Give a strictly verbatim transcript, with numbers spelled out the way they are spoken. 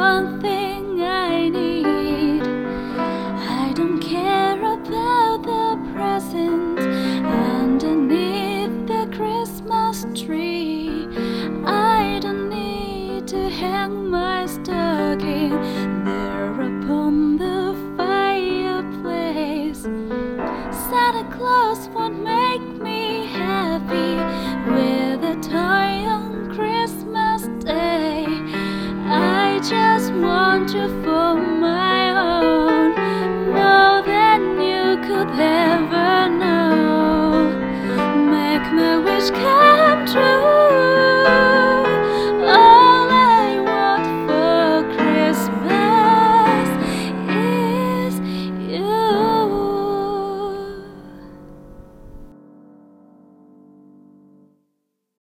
one thing I need. I don't care about the presents underneath the Christmas tree. I don't need to hang my stocking there upon the fireplace. Santa Claus won't make me happy with a toy on Christmas Day. I just want you for